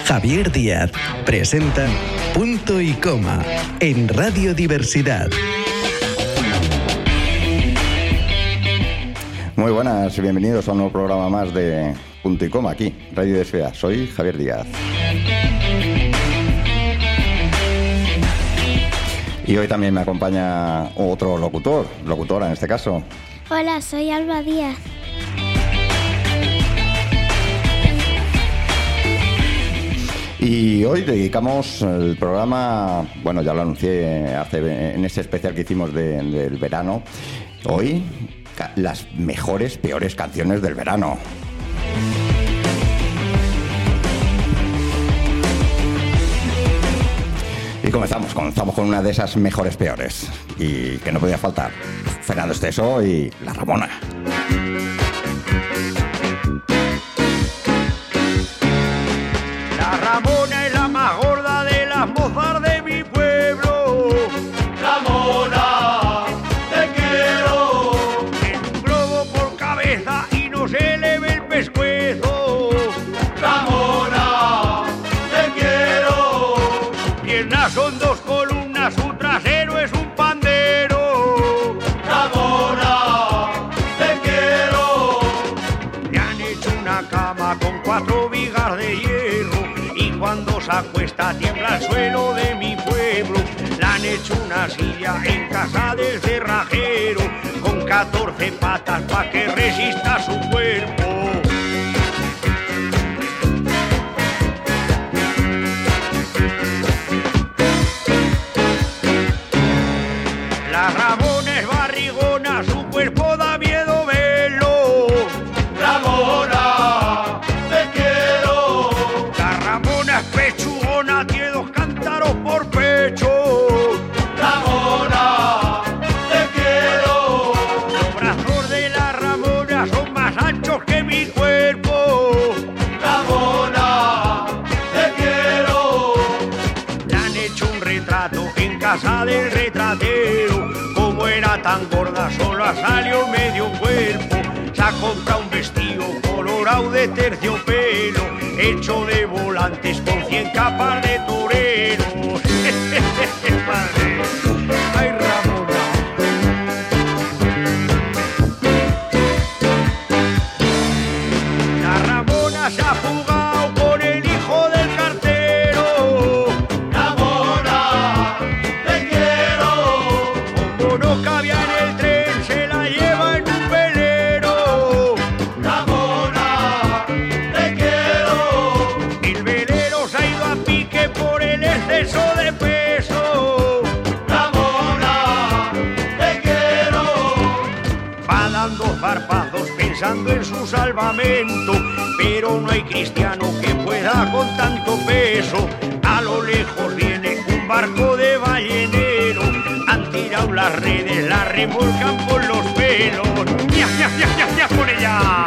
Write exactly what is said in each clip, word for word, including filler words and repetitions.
Javier Díaz presenta Punto y Coma en Radio Diversidad. Muy buenas y bienvenidos a un nuevo programa más de Punto y Coma aquí, Radio Diversidad. Soy Javier Díaz. Y hoy también me acompaña otro locutor, locutora en este caso. Hola, soy Alba Díaz. Y hoy dedicamos el programa, bueno, ya lo anuncié hace, en ese especial que hicimos de, del verano. Hoy, las mejores, peores canciones del verano. Y comenzamos, comenzamos con una de esas mejores, peores. Y que no podía faltar. Fernando Esteso y La Ramona. La Ramona es la más gorda de las mozas de mi pueblo. Ramona, te quiero. En un globo por cabeza y no se le ve el pescuezo. Ramona, te quiero. Piernas son dos columnas, su trasero es un pandero. Ramona, te quiero. Le han hecho una cama con cuatro vigas de hierro. Cuando se acuesta tiembla el suelo de mi pueblo. Le han hecho una silla en casa del cerrajero con catorce patas pa' que resista su cuerpo. La Ramona es barrigona, su cuerpo da miedo verlo. Ramona, te quiero. Pechugona tiene dos cántaros por pecho. Ramona, te quiero. Los brazos de la Ramona son más anchos que mi cuerpo. Ramona, te quiero. Le han hecho un retrato en casa del retratero. Como era tan gorda solo ha salido medio cuerpo. Se ha comprado un vestido colorado de terciopelo, hecho de volantes con cien capas de torero. Ay, Ramona. La Ramona se ha fugado con el hijo del cartero. Ramona, te quiero. Como no cabía en el tren, se la lleva en un velero. Ramona, te quiero. El velero se ha ido a pique por el exceso de peso. Ramona, te quiero. Va dando zarpazos pensando en su salvamento, pero no hay cristiano que pueda con tanto peso. A lo lejos viene un barco de ballenero. Han tirado las redes, la remolcan por los pelos. ¡Ya, ya, ya, ya, ya, por ella!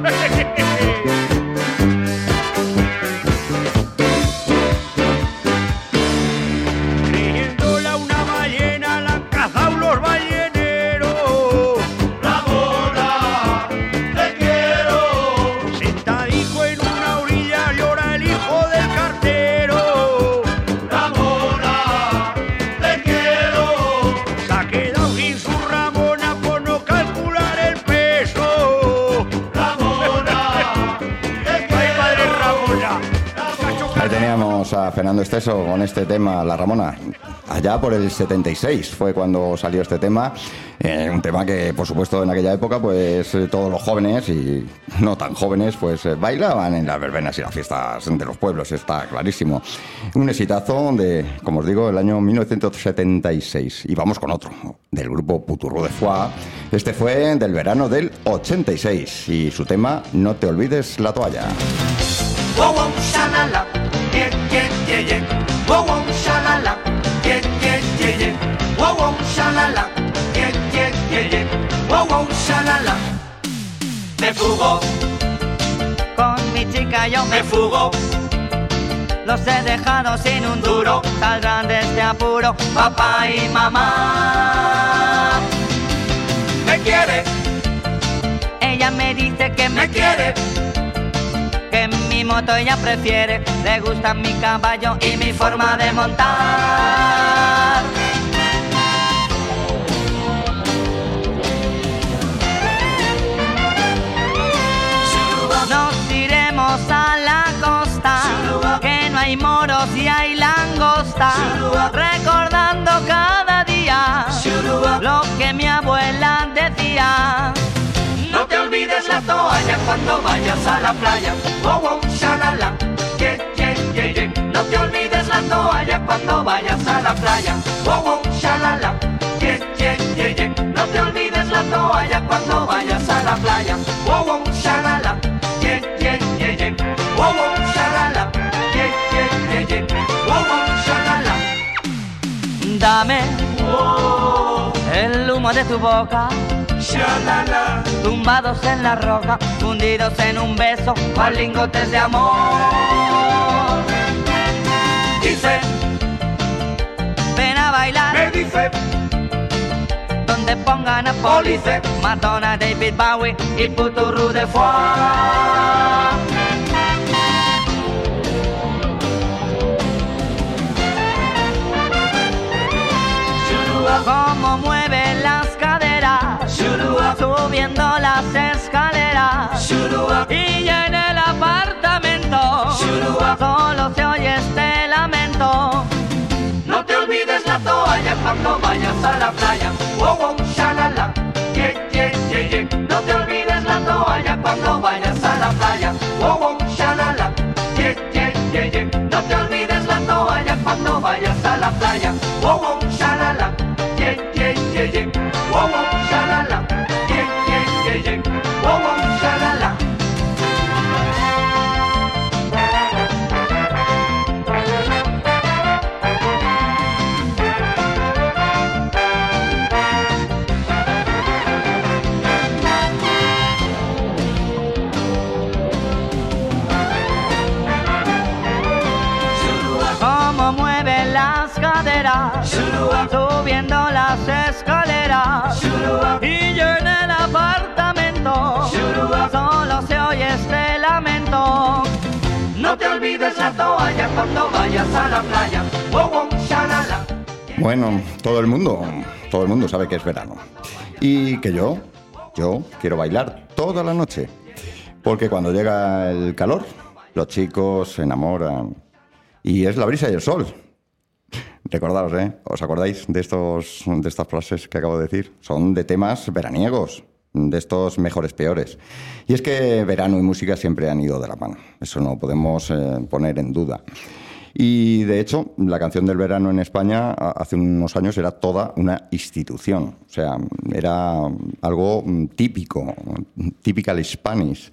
Creyéndola una ballena, la han cazado los balleneros. Ramona, te quiero. Sentadico en una orilla llora el hijo del cartero. Ramona, te quiero. Se ha quedado sin su Ramona por no calcular el peso. Ramona, te quiero. ¡Ay, madre Ramona! Ahí teníamos a Fernando Esteso con este tema, La Ramona. Allá por el setenta y seis fue cuando salió este tema. Eh, un tema que, por supuesto, en aquella época, pues eh, todos los jóvenes y no tan jóvenes, pues eh, bailaban en las verbenas y las fiestas de los pueblos, está clarísimo. Un exitazo de, como os digo, el año mil novecientos setenta y seis. Y vamos con otro, del grupo Puturro de Foix. Este fue del verano del ochenta y seis y su tema, No te olvides la toalla. Wow, wow, shalala, yeah, yeah, yeah, yeah. Wow, wow, shalala, yeah, yeah, yeah, yeah. Wow, wow, shalala, yeah, yeah, yeah, yeah. Wow, wow, shalala. Me fugo, Con mi chica yo me me fugo. los he dejado sin un duro. Saldrán de este apuro papá y mamá. Me quiere, Ella me dice que me me quiere. que mimo moto ella prefiere, le gusta mi caballo y mi forma de montar. Nos iremos a la costa, que no hay moros y hay langosta, recordando cada día lo que mi abuela decía. No te olvides la toalla cuando vayas a la playa. Wow, wow, shalala, yeah, yeah, yeah, yeah. No te olvides la toalla cuando vayas a la playa. Wow, wow, shalala, yeah, yeah, yeah, yeah. No te olvides la toalla cuando vayas a la playa. Wow, wow, shalala, yeah, yeah, yeah, yeah. Wow, wow, shalala, yeah, yeah, yeah, yeah. Wow, wow, shalala. Dame oh, el humo de tu boca. Shalala. Tumbados en la roca, fundidos en un beso, cual lingotes de amor. Dice, ven a bailar. Me dice, donde pongan a Police, Madonna, David Bowie y Puturu de Foix. Como mueve las caderas, subiendo las escaleras, y ya en el apartamento solo se oye este lamento. No te olvides la toalla cuando vayas a la playa. Wow, wow, shalala, yeah, yeah, yeah, yeah. No te olvides la toalla cuando vayas a la playa. Wow, wow, shalala, yeah, yeah, yeah, yeah. No te olvides la toalla cuando vayas a la playa. Wow, wow, shalala, yeah, yeah, yeah, yeah. Wow, wow, shalala, yeah, yeah, yeah, yeah. Wow, wow, shalala. Cómo mueve las caderas, subiendo las escaleras, y yo en el apartamento solo se oye este lamento. No te olvides la toalla cuando vayas a la playa. Wow, wow, shalala. Bueno, todo el mundo, todo el mundo sabe que es verano. Y que yo, yo quiero bailar toda la noche. Porque cuando llega el calor, los chicos se enamoran. Y es la brisa y el sol. Recordaos, ¿eh? ¿Os acordáis de, estos, de estas frases que acabo de decir? Son de temas veraniegos, de estos mejores peores. Y es que verano y música siempre han ido de la mano. Eso no podemos eh, poner en duda. Y de hecho, la canción del verano en España hace unos años era toda una institución. O sea, era algo típico, typical Spanish.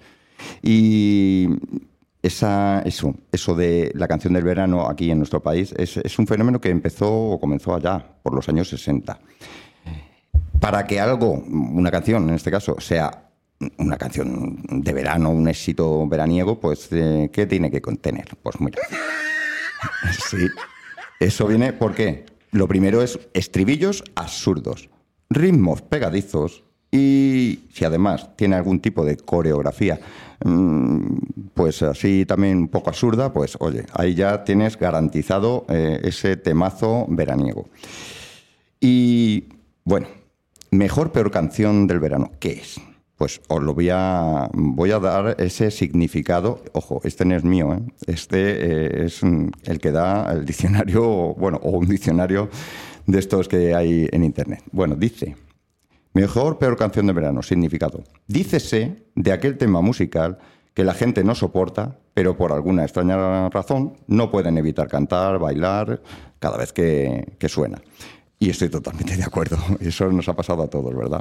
Y esa, eso, eso de la canción del verano aquí en nuestro país es, es un fenómeno que empezó o comenzó allá, por los años sesenta. Para que algo, una canción en este caso, sea una canción de verano, un éxito veraniego, pues eh, ¿qué tiene que contener? Pues mira, sí, eso viene porque lo primero es estribillos absurdos, ritmos pegadizos y si además tiene algún tipo de coreografía, pues así también un poco absurda, pues oye, ahí ya tienes garantizado eh, ese temazo veraniego. Y bueno, mejor peor canción del verano, ¿qué es? Pues os lo voy a, voy a dar ese significado. Ojo, este no es mío, ¿eh? Este eh, es el que da el diccionario, bueno, o un diccionario de estos que hay en internet. Bueno, dice, mejor peor canción de verano, significado. Dícese de aquel tema musical que la gente no soporta, pero por alguna extraña razón no pueden evitar cantar, bailar cada vez que, que suena. Y estoy totalmente de acuerdo. Eso nos ha pasado a todos, ¿verdad?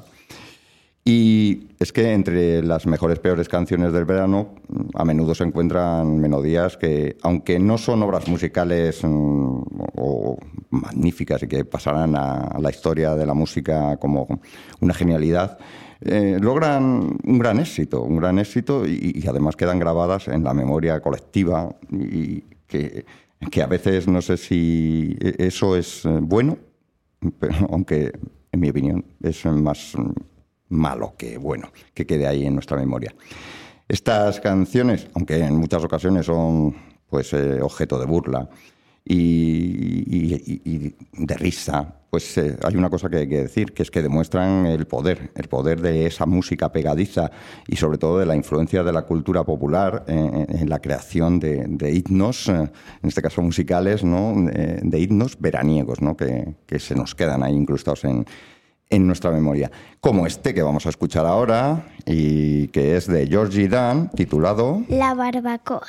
Y es que entre las mejores peores canciones del verano a menudo se encuentran melodías que, aunque no son obras musicales mmm, o magníficas y que pasarán a la historia de la música como una genialidad, eh, logran un gran éxito, un gran éxito y, y además quedan grabadas en la memoria colectiva y que, que a veces no sé si eso es bueno, pero aunque en mi opinión es más malo que bueno, que quede ahí en nuestra memoria. Estas canciones, aunque en muchas ocasiones son pues eh, objeto de burla y, y, y de risa, pues eh, hay una cosa que hay que decir, que es que demuestran el poder, el poder de esa música pegadiza y sobre todo de la influencia de la cultura popular eh, en la creación de, de himnos, eh, en este caso musicales, ¿no? Eh, de himnos veraniegos, ¿no? que, que se nos quedan ahí incrustados en, en nuestra memoria. Como este que vamos a escuchar ahora y que es de Georgie Dan, titulado La barbacoa.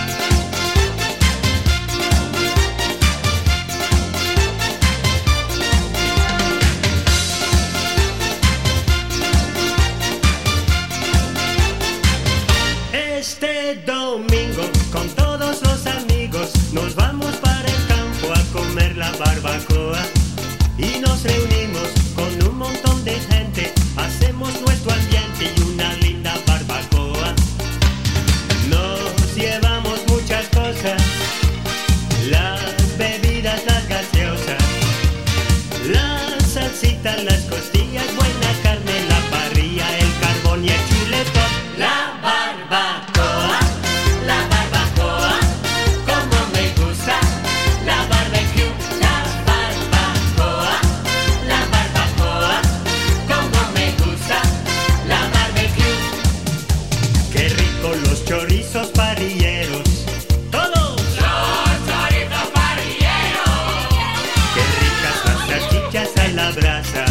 Este domingo con todos los amigos nos vamos para el campo a comer la barbacoa y nos reunimos con un montón de gente, hacemos nuestro ambiente y una linda barbacoa. Nos llevamos muchas cosas, las bebidas, las gaseosas, las salsitas, las costillas, buena carne, la parrilla, el carbón y el chuletón. La barbacoa, la barbacoa, como me gusta, la barbecue, la barbacoa, la barbacoa, como me gusta, la barbecue. Qué rico los chorizos parrilleros, todos los chorizos parrilleros. Qué ricas las salchichas a la brasa.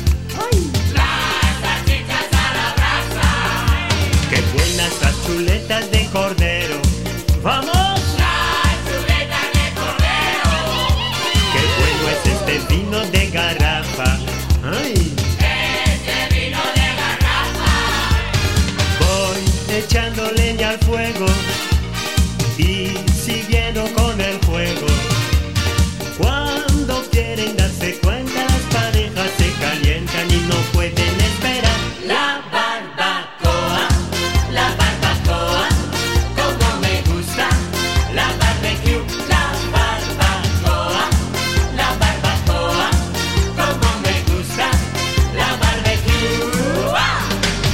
Las chuletas de cordero, ¡vamos! Las chuletas de cordero. Qué bueno es este vino de garrafa, ¡ay! Este vino de garrafa. Voy echando leña al fuego y siguiendo con el juego. Cuando quieren darse cuenta, las parejas se calientan y no pueden esperar. La barbacoa, la barbacoa, como me gusta, la barbecue, la barbacoa, la barbacoa, como me gusta, la barbecue. ¡Ah!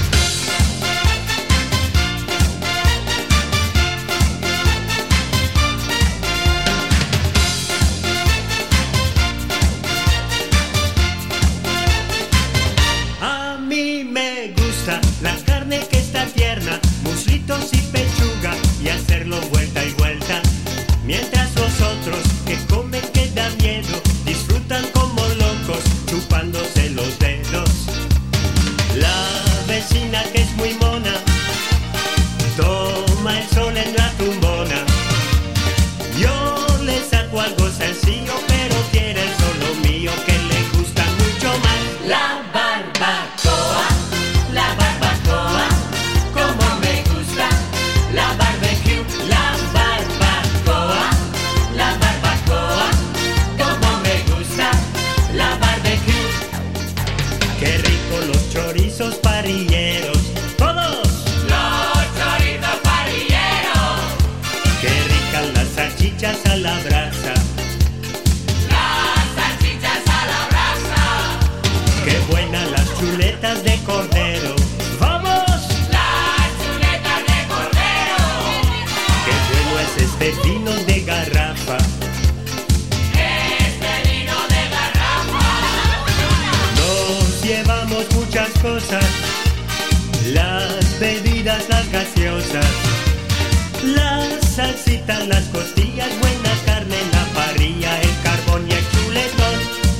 A mí me gusta la carne que está tierna, muslitos y pechuga, y hacerlo vuelta y vuelta. Mientras los otros que comen que da miedo, disfrutan como locos, chupándose los dedos. La vecina que es muy mona, toma el sol en la tumbona. Yo le saco algo sencillo, pero quiere el solo mío, que le gusta mucho más. La barbacoa, la barbacoa, como me gusta, la barbecue, la barbacoa, la barbacoa, como me gusta, la barbecue. Qué rico los chorizos parrilleros, todos los chorizos parrilleros. Qué ricas las salchichas a la brasa, las salchichas a la brasa. Qué buenas las chuletas de cordero, ¡vamos! Las chuletas de cordero. Qué bueno es este vino de garrafa, este vino de garrafa. Nos llevamos muchas cosas, las bebidas, las gaseosas, las salsitas, las costillas, buena carne, la parrilla, el carbón y el chuletón.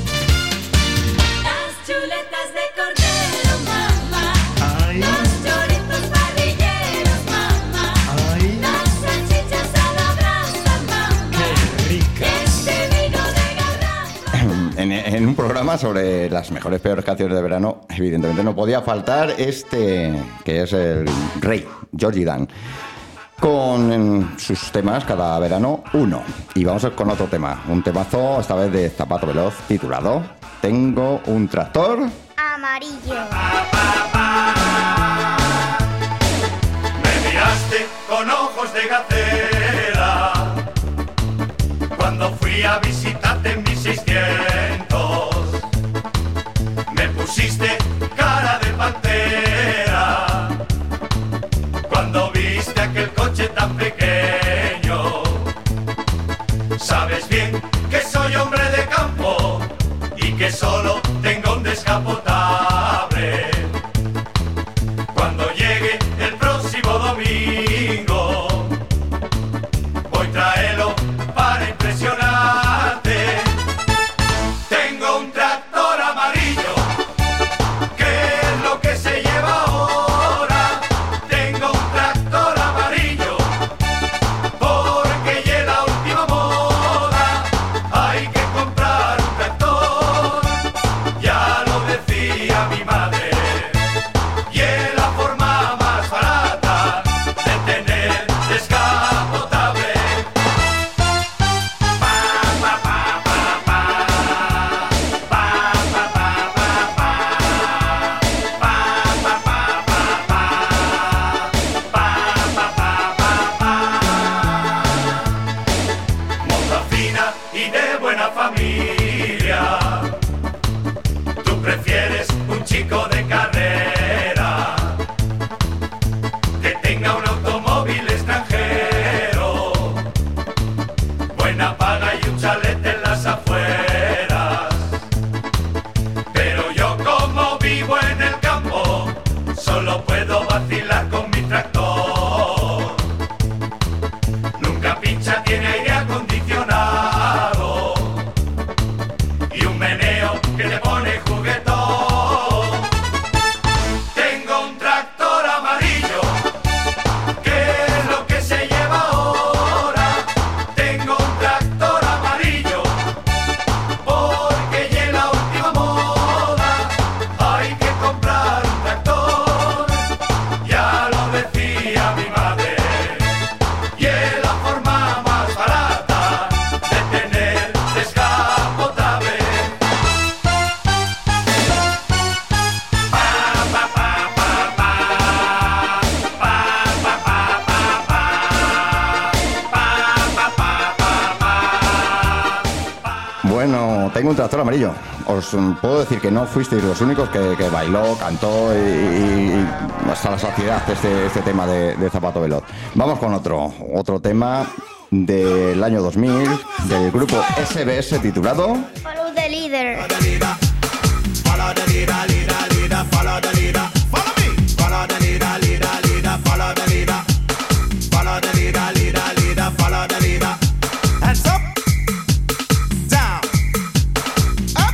Las chuletas de cordero, mamá. Ay, Los chorizos parrilleros, mamá. ay, Las salchichas a la brasa, mamá. qué ricas. Este vino de garrafa. En, en un programa sobre las mejores peores canciones de verano, evidentemente no podía faltar este, que es el rey, Georgie Dan, con en sus temas cada verano uno. Y vamos con otro tema, un temazo esta vez de Zapato Veloz, titulado Tengo un tractor Amarillo. Me miraste con ojos de gacela cuando fui a visitarte en mi seiscientos. Me pusiste cara de pantera cuando vi Bueno, tengo un tractor amarillo. Os mm, puedo decir que no fuisteis los únicos que, que bailó, cantó y, y- y hasta la saciedad este, este tema de, de Zapato Veloz. Vamos con otro, otro tema del año dos mil del grupo S B S titulado Follow the leader. Follow the leader, leader, leader, follow the leader. Follow me. Follow the leader, leader, leader, follow the leader. Follow the leader, leader, leader, follow the leader. Hands up, down, up,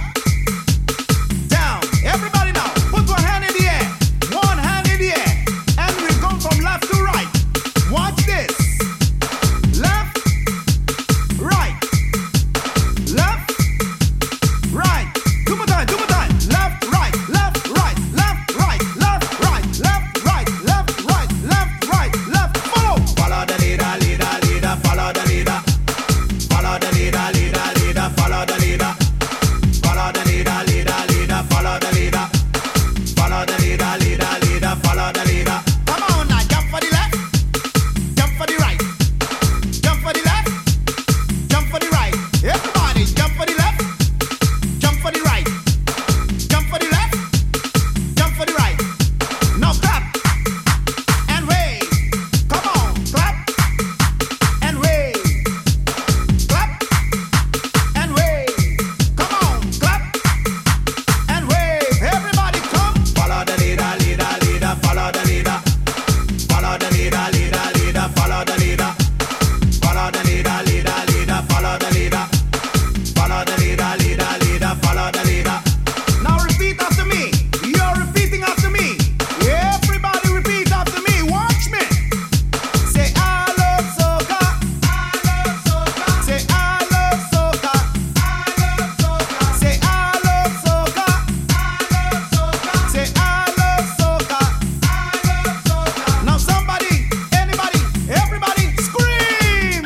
down. Everybody now, put one hand in the air, one hand in the air, and we'll go from left to right. Watch this. Left, right, left, right. Two more time, two more time. Left, right, left, right, left, right, left, right, left, right, left, right, left, right, left. Follow. Follow the leader, leader, leader. Follow the leader. Follow the leader, leader, leader. Follow the leader. Follow the leader, leader, leader. Follow the leader. Follow the leader, leader, leader. Follow the leader. Come on now, jump for the left, jump for the right, jump for the left, jump for the right. Everybody, jump for the left, jump for the right, jump for the left, jump for the right. Now clap and wave. Come on, clap and wave. Clap and wave. Come on, clap and wave. Everybody come. Follow the leader, leader, leader. Follow the leader. Follow the leader, leader, leader. Follow the leader. Follow the leader, leader, leader. Follow the leader. Follow the leader, leader, leader. Follow the leader. Now repeat after me. You're repeating after me. Everybody repeat after me. Watch me. Say I love soca. I love soca. Say I love soca. I love soca. Say I love soca. I love soca. Say I love soca. I love soca. Now somebody, anybody, everybody scream.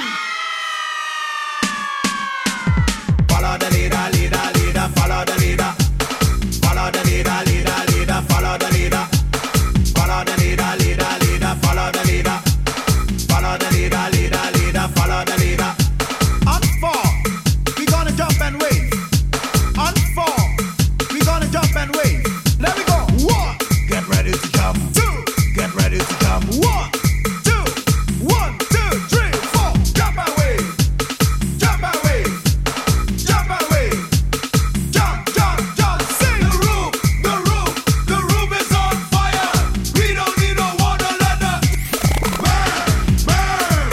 Follow the leader, leader, leader. Follow the leader. Follow the leader, leader, leader. Follow the leader. Follow the leader, leader, leader. Follow the leader. Follow the leader, leader, leader. Follow the leader. On four, we gonna jump and wave. On four, we gonna jump and wave. Let me go. One, get ready to jump. Two, get ready to jump. One, two, one, two, three, four. Jump and wave. Jump and wave. Jump and wave. Jump, jump, jump. Sing. The roof, the roof, the roof is on fire. We don't need no water, let the burn, burn,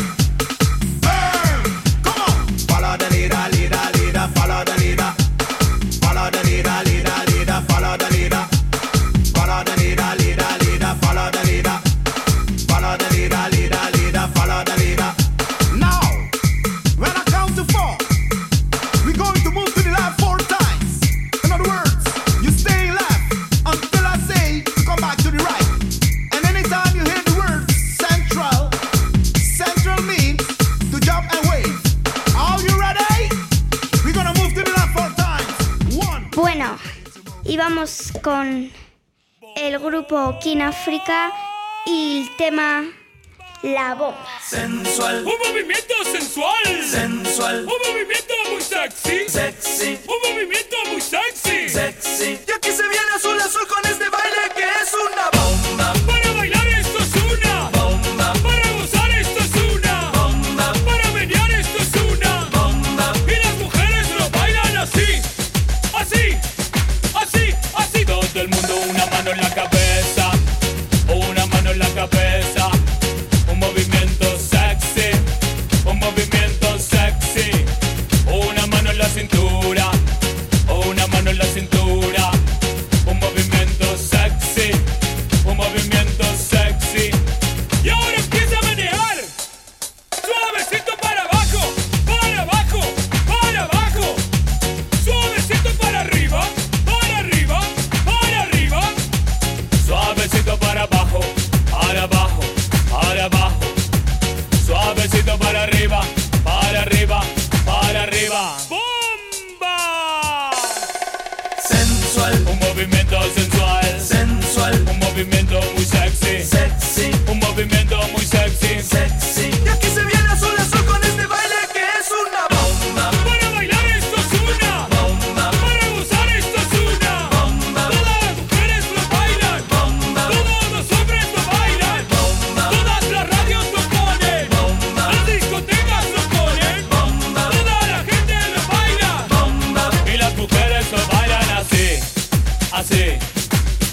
burn. Come on. Follow the leader, leader, leader. Follow the leader. Follow the leader, leader, leader. Follow the leader. Follow the leader, leader, leader. Follow the leader. Follow the leader, leader, leader. Follow the leader. Now, when I count to four, we're going to move to the left four times. In other words, you stay left until I say to come back to the right. And anytime you hear the word central, central means to jump and wave. Are you ready? We're gonna move to the left four times. One. Bueno, y vamos con el grupo King Africa y el tema La Bomba. Sensual. Un movimiento sensual. Sensual. Un movimiento muy sexy. Sexy. Un movimiento muy sexy. Sexy. Y aquí se viene azul azul con este baile que es una bomba. Para bailar esto es una Bomba. Para gozar esto es una Bomba. Para menear esto es una Bomba. Y las mujeres lo bailan así. Así. Así. Así. Todo el mundo una mano en la cabeza. Una mano en la cabeza. Un movimiento sexy. Un movimiento sexy. Una mano en la cintura. Una mano en la cintura. Un movimiento sexy.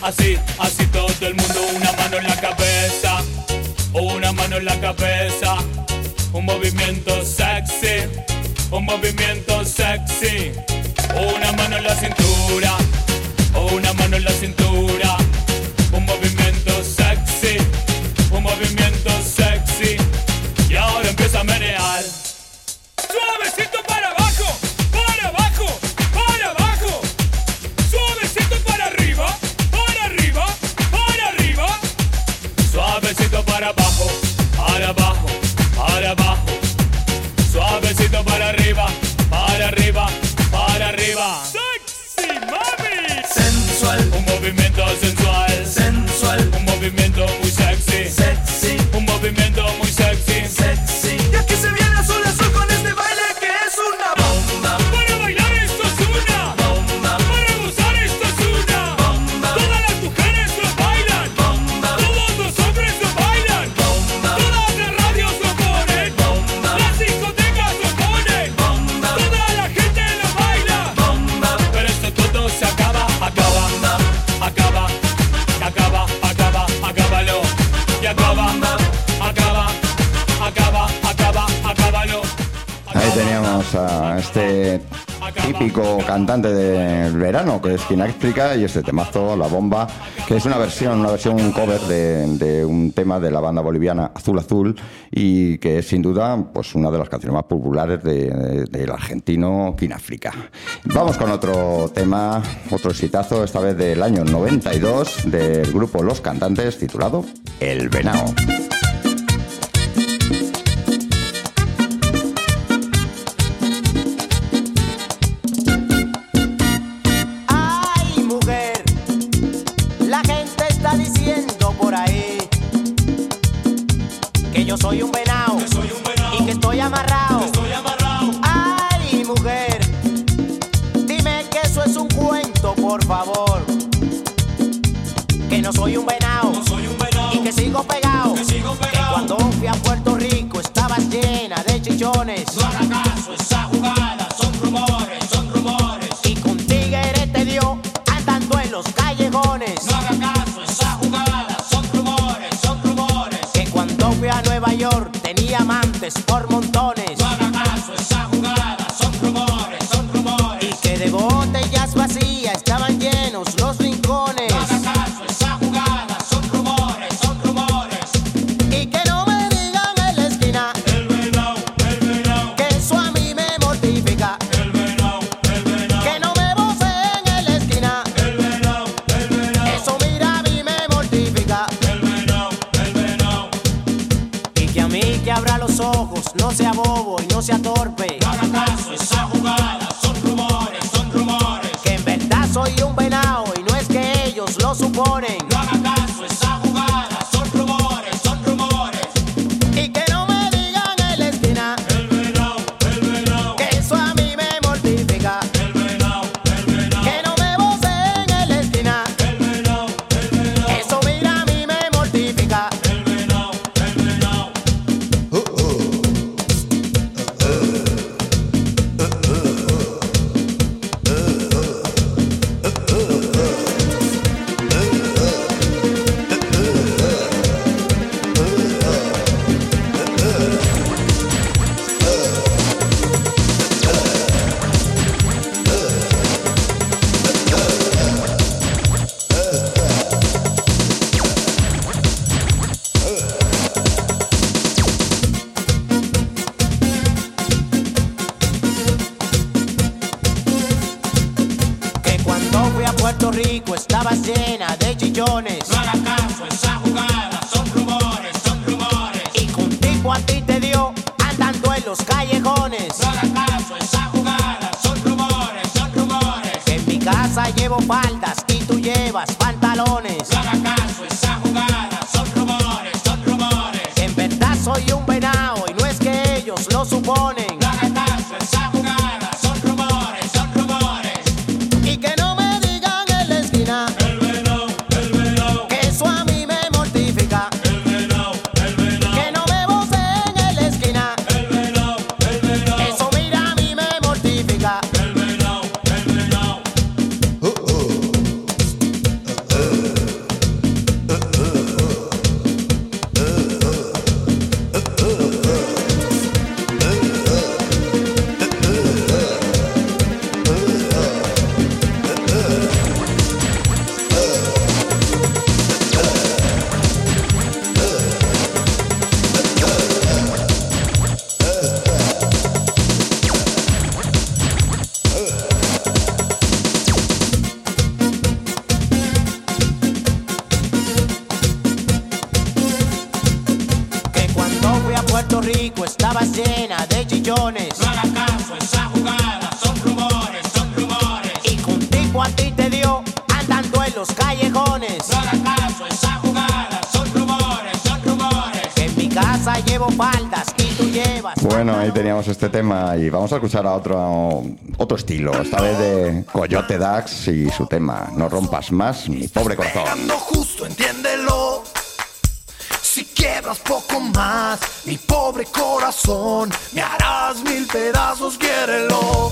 así, así todo el mundo, una mano en la cabeza, una mano en la cabeza, un movimiento sexy, un movimiento sexy, una mano en la cintura, una mano en la cintura, un movimiento sexy, un movimiento sexy, y ahora empieza a menear, suavecito para abajo, para abajo, para abajo, suavecito para arriba, para arriba, para arriba, suavecito para abajo, para abajo, para abajo, suavecito para arriba, para arriba, para arriba. Sexy mami, sensual, un movimiento sensual, sensual, un movimiento muy sexy, sexy, un movimiento muy sexy, sexy. Y aquí se viene azul azul con este baile que es una bomba. Para bailar esto es una bomba. Para gozar esto es una bomba. Todas las mujeres lo bailan Bomba. Todos los hombres lo bailan Bomba. Todas las radios lo ponen Bomba. Las discotecas lo ponen Bomba. Toda la gente lo baila Bomba. Pero esto todo se acaba, acaba, acaba, acaba, acaba, acábalo y acaba, acaba, acaba, acaba, acábalo. Ahí teníamos a este típico cantante del verano, que es Kináfrica, y este temazo, La Bomba, que es una versión, una versión un cover de, de un tema de la banda boliviana Azul Azul, y que es sin duda pues una de las canciones más populares de, de, del argentino Kináfrica. Vamos con otro tema, otro exitazo, esta vez del año noventa y dos, del grupo Los Cantantes, titulado El Venao. Ay, mujer, la gente está diciendo por ahí que yo soy un venao y que estoy amarrado. Ay, mujer, dime que eso es un cuento, por favor. Que no soy un venao y que sigo pegado. Que cuando fui a Puerto Rico estaba llena de chichones. No haga caso, esa jugada son rumores, son rumores. Y con tigre te dio andando en los callejones. No haga caso, esa jugada son rumores, son rumores. Que cuando fui a Nueva York tenía amantes por montones. No haga caso, esa jugada son rumores, son rumores. Y que de botellas vacías estaban llenos los rincones. No haga caso, esa jugada son rumores, son rumores. Y que no me digan en la esquina El venao, el venao, que eso a mí me mortifica. el venao, el venao. Que no me voceen en la esquina. El venao, el venao, Eso mira a mí me mortifica. el venao, el venao. Y que a mí que abra los ojos, no sea bobo y no sea torpe. No haga caso, esa jugada son rumores, son rumores. Que en verdad soy un venao y no es que ellos lo suponen. No haga caso, esa jugada son rumores, son rumores. Y que no me digan en la esquina El venao, el venao, que eso a mí me mortifica. el venao, el venao. Que no me voceen en la esquina. El venao, el venao, Eso mira a mí me mortifica. el venao, el venao. Que cuando fui a Puerto Rico estaba llena de chillones. No haga caso, esa jugada son rumores, son rumores. Y contigo a ti te dio andando en los callejones. No haga caso, esa jugada son rumores, son rumores. Que en mi casa llevo faldas y tú llevas pantalones. No haga caso, esa jugada son rumores, son rumores. Que en verdad soy un venao y no es que ellos lo suponen. No haga caso, esa jugada son rumores, son rumores. Y que no me digan en la esquina El venao, el venao, que eso a mí me mortifica. el venao, el venao. Que no me voceen en la esquina. El venao, el venao, Eso mira a mí me mortifica. el venao, el venao. Rico estaba llena de chillones. No hagas caso, esa jugada son rumores, son rumores. Y contigo a ti te dio andando en los callejones. No hagas caso, esa jugada son rumores, son rumores. Que en mi casa llevo faldas y tú llevas. Bueno, ahí teníamos este tema y vamos a escuchar a otro, otro estilo, esta vez de Coyote Dax y su tema No rompas más mi pobre corazón. Pegando justo, entiéndelo. Si quiebras poco más mi pobre corazón, me harás mil pedazos, quiérelo.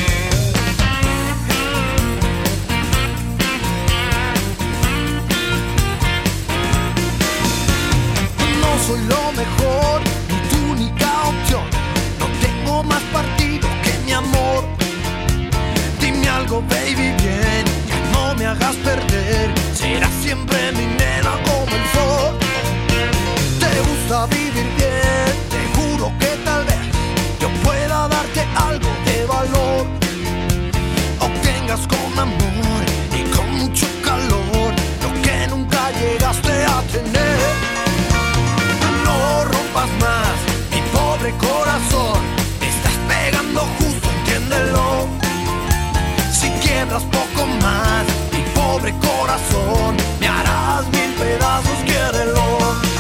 No soy lo mejor, ni tu única opción. No tengo más partido que mi amor. Dime algo, baby, bien, ya no me hagas perder. Serás siempre mi nena como el sol. Te gusta vivir bien, te juro que tal vez yo pueda darte algo de valor. Obtengas con amor y con mucho calor lo que nunca llegaste a tener. No rompas más mi pobre corazón, me estás pegando justo, entiéndelo. Si quiebras poco más mi pobre corazón, me harás mil pedazos, quiérelo.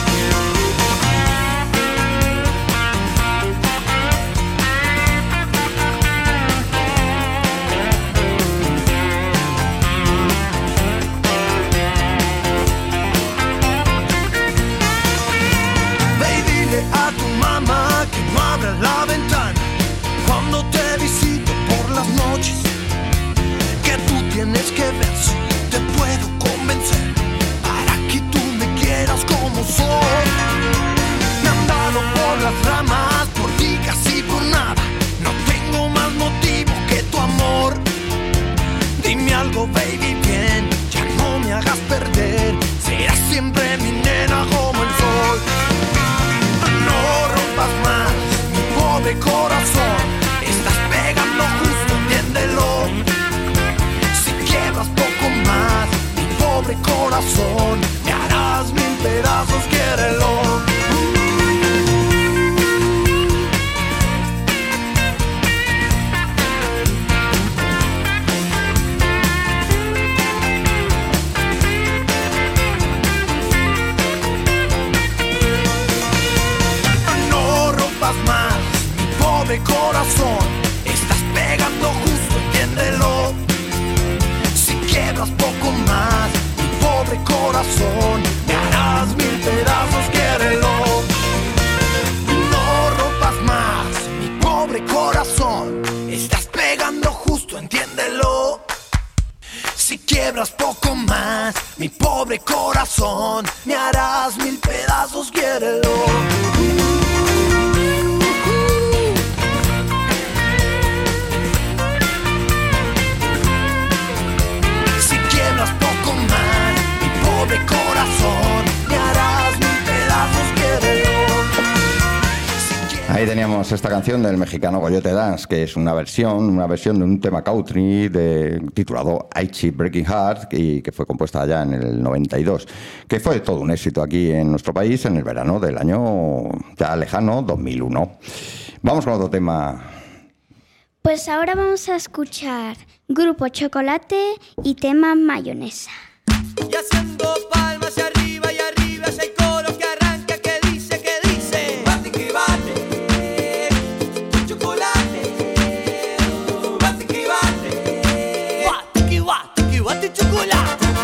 A tu mamá que no abra la ventana cuando te visito por las noches, que tú tienes que ver si te puedo convencer para que tú me quieras como soy. Me han dado por las ramas, por ti casi por nada, no tengo más motivo que tu amor. Dime algo, baby, bien, ya no me hagas perder, serás siempre mi nena como el sol. No rompas más mi pobre corazón, estás pegando justo, entiéndelo. Si quiebras poco más mi pobre corazón, me harás mil pedazos, quiérelo. Más mi pobre corazón, estás pegando justo, entiéndelo. Si quiebras poco más mi pobre corazón, me harás mil pedazos, quiérelo. No rompas más mi pobre corazón, estás pegando justo, entiéndelo. Si quiebras poco más mi pobre corazón, me harás mil pedazos, quiérelo. Poco más mi pobre corazón, me harás mil pedazos, quiérelo. Si Ahí teníamos esta canción del mexicano Coyote Dance, que es una versión, una versión de un tema country de, titulado I Cheap Breaking Heart, y que fue compuesta allá en el noventa y dos, que fue todo un éxito aquí en nuestro país en el verano del año ya lejano dos mil uno. Vamos con otro tema. Pues ahora vamos a escuchar Grupo Chocolate y tema Mayonesa. Y haciendo palmas hacia arriba y arriba, si hay coro que arranca, que dice, que dice. Bate que bate, chocolate, bate que bate, bate que bate, que bate chocolate.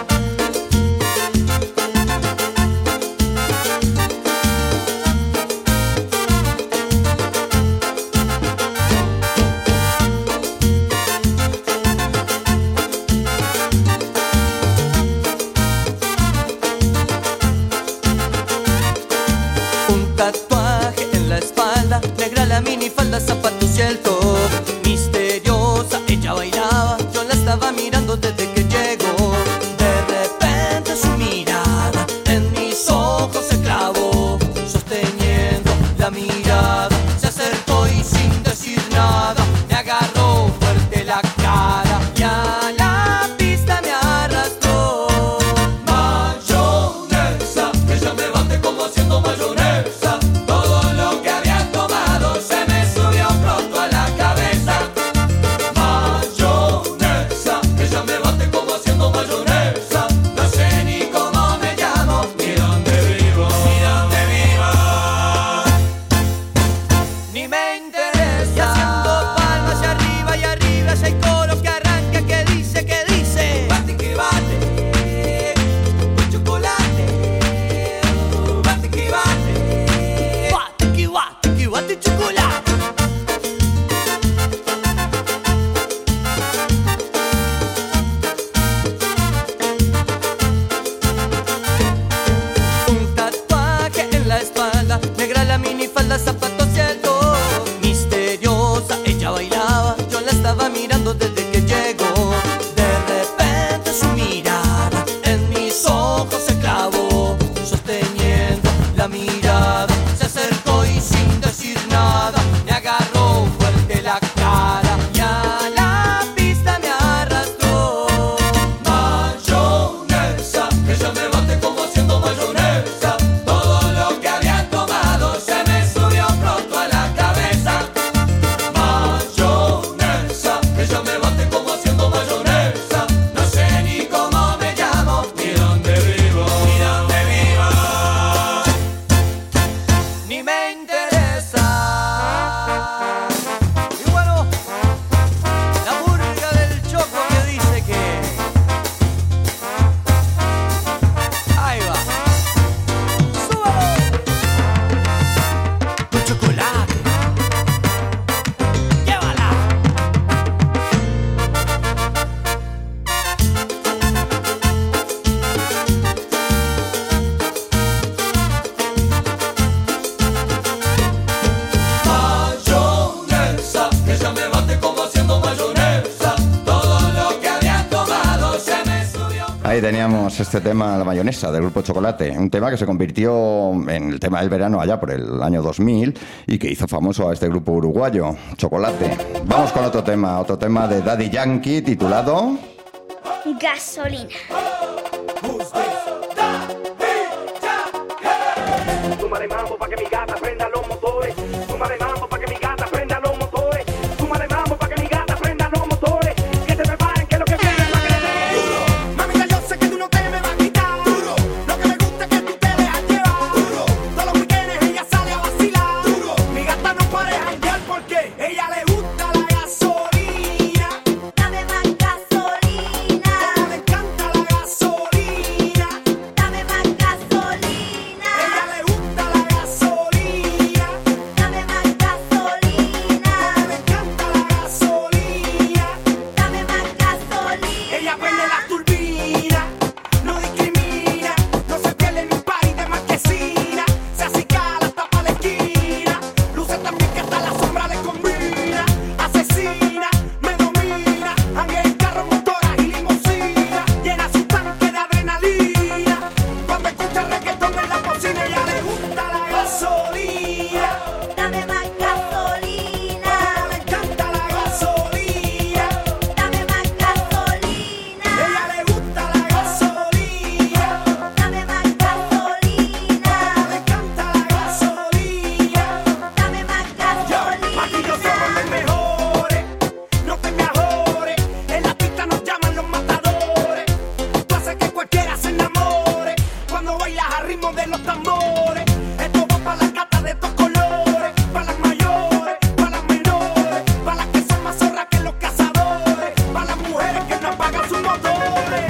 Negra la minifalda, zapatos y el top. Misteriosa, ella bailaba, yo la estaba mirando desde que llegó. De repente su mirada en mis ojos se clavó, sosteniendo la mirada, se acercó y sin decir nada me agarró fuerte la cara y a la pista me arrastró. Mayonesa, ella me bate como haciendo mayonesa. Todo lo que había teníamos este tema, La mayonesa, del grupo Chocolate. Un tema que se convirtió en el tema del verano allá por el año dos mil y que hizo famoso a este grupo uruguayo, Chocolate. Vamos con otro tema, otro tema de Daddy Yankee titulado... Gasolina. Suma de mambo pa' que mi gata prenda los motores. Suma de mambo pa' que mi gata prenda los motores. Suma de mambo pa' que mi gata prenda los motores. Que se preparen que lo que viene es pa' que le den duro. Mamita, yo sé que tú no te me vas a quitar duro. Lo que me gusta es que tú te dejas llevar duro. Todos los weekends ella sale a vacilar duro. Mi gata no para de janguear porque ella le gusta la gasolina. Dame más gasolina. Como le encanta la gasolina. Dame más gasolina. Ella le gusta la gasolina. Dame más gasolina. Como le encanta la gasolina. Dame más gasolina. Ella prende la turbina, no discrimina, no se pierde ni un party de marquesina. Se acicala hasta pa' la esquina, luce también que hasta la sombra le combina. Asesina, me domina, ande en carro, motoras y limusina. Llena su tanque de adrenalina, cuando escucha reggaetón en la cocina. Ella le gusta la gasolina, Dame más gasolina. como le encanta la gasolina. Dame más gasolina. Ella le gusta la gasolina. Dame más gasolina. Me encanta la gasolina. Dame más gasolina. Aquí no somos los mejores, no te me ajores. En la pista nos llaman los matadores. Tú haces que cualquiera se enamore cuando bailas al ritmo de los tambores. Esto va para las gatas de estos colores, para las mayores, para las menores, para las que son más zorras que los cazadores, para las mujeres que no apagan sus motores.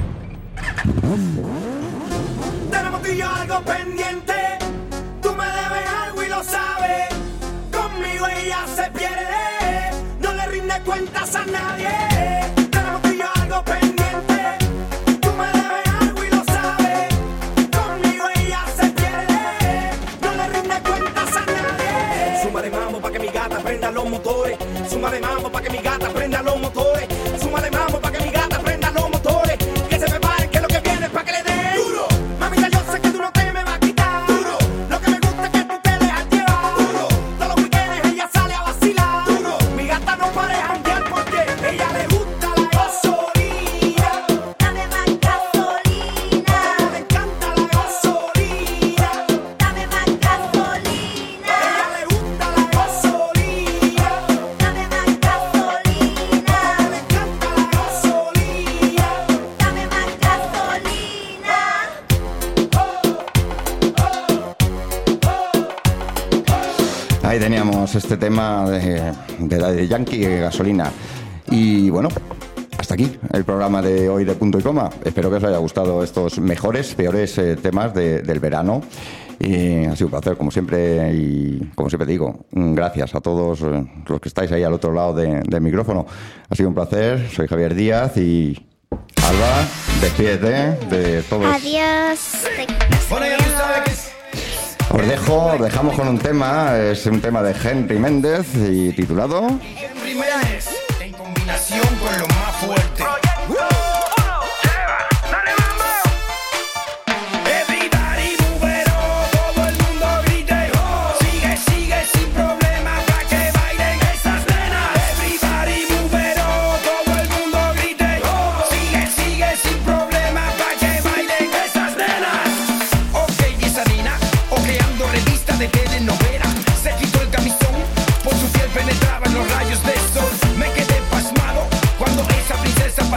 Tenemos tú y yo algo pendiente. Tú me debes algo y lo sabes. Conmigo ella se pierde. No le rinde cuentas a nadie. Tenemos tú y yo algo pendiente. Tú me debes algo y lo sabes. Conmigo ella se pierde. No le rinde cuentas a nadie. Suma de mambo pa' que mi gata prenda los motores. Suma de mambo pa' que mi gata prenda los motores. Suma de mambo pa' que mi gata prenda los motores. Que se preparen que lo que viene es pa' que le den duro. Mamita, yo sé que tú no te me vas a quitar duro. Lo que me gusta es que tú te dejas llevar duro. Todos los weekends ella sale a vacilar duro. Mi gata no para de janguear porque ella le gusta la gasolina. Dame más gasolina. Como le encanta la gasolina. Dame más gasolina. Ella le gusta la gasolina. Dame más gasolina. Como le encanta la gasolina. Dame más gasolina. Ahí teníamos este tema de, de Daddy Yankee, Gasolina. Y bueno, hasta aquí el programa de hoy de Punto y Coma. Espero que os haya gustado estos mejores, peores eh, temas de- del verano. Y ha sido un placer, como siempre, y como siempre digo, gracias a todos eh, los que estáis ahí al otro lado de- del micrófono. Ha sido un placer, soy Javier Díaz y Alba, despídete de todos. Adiós. Te queremos. Os dejo, os dejamos con un tema, es un tema de Henry Méndez y titulado... Henry Méndez, en combinación con lo más fuerte. Everybody move it on, todo el mundo grite, oh. Sigue, sigue sin problema pa' que bailen esas nenas. Everybody move it on, todo el mundo grite, oh. Sigue, sigue sin problema pa' que bailen esas nenas. Ok, esa nena, ojeando revista de telenovela, se quitó el camisón, por su piel penetraban los rayos del sol. Me quedé pasmado cuando esa princesa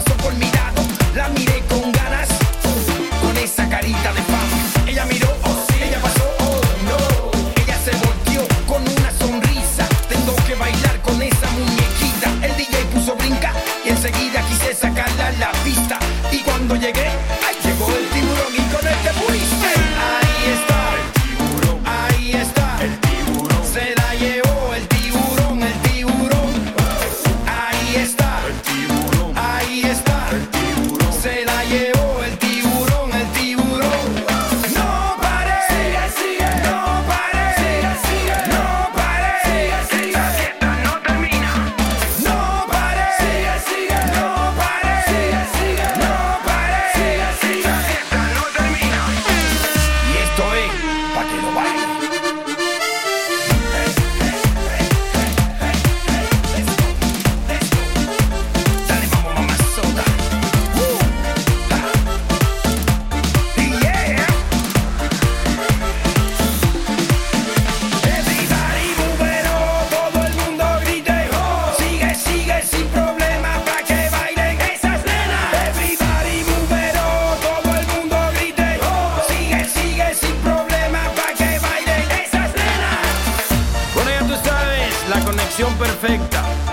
la conexión perfecta.